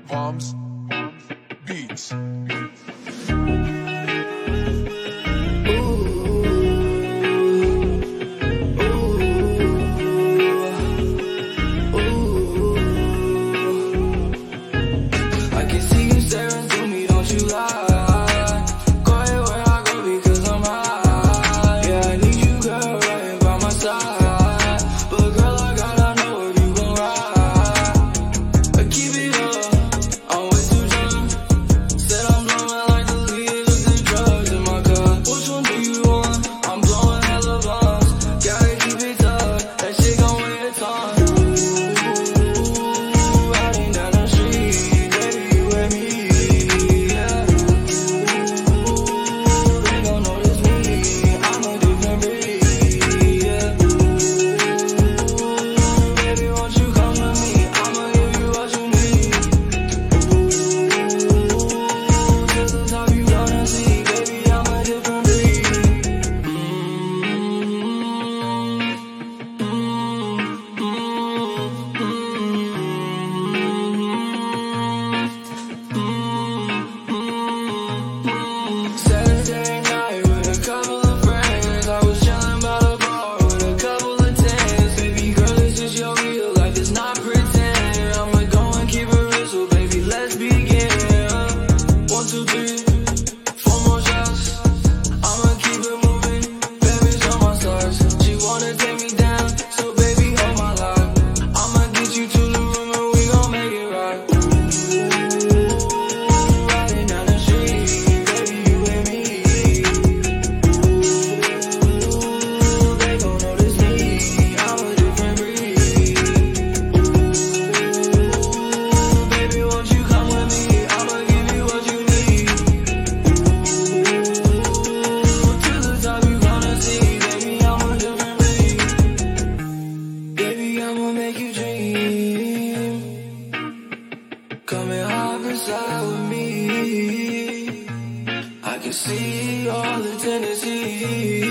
Palms Beats. I can see you staring through me, don't you lie. Go ahead where I go because I'm high. Yeah, I need you, girl, right here by my side. But girl, I gotta know if you gon' ride. I keep it up, I'm way too drunk. Said I'm blowing like the leaves of the drugs in my cup. Which one do you want? I'm blowing hella blunts. Gotta keep it tough, that shit gon' weigh a ton. Riding down the street, baby, you and me, yeah. They gon' notice me, I'm a different breed, yeah. Baby, won't you come with me? I'ma give you what you need. To the top you gonna see, baby, I'm a different breed. Saturday night with a couple of friends. I was chilling by the bar with a couple of tens. Baby girl, this is your real life, it's not pretend. I'ma go and keep it real, so baby, let's begin. 1, 2, 3, 4 more shots. I'ma keep it moving, baby, show my stars. She wanna take me down, so baby, hold my lock. I'ma get you to the room and we gon' make it right. Riding down the street, baby, you and me. They gon' notice me, I'm a different breed. Baby, won't you come with me? I'ma give you what you need. To the top you gonna see, baby, I'm a different breed. Baby, I'ma make you dream. Come and hop inside with me. I can see all the tendencies.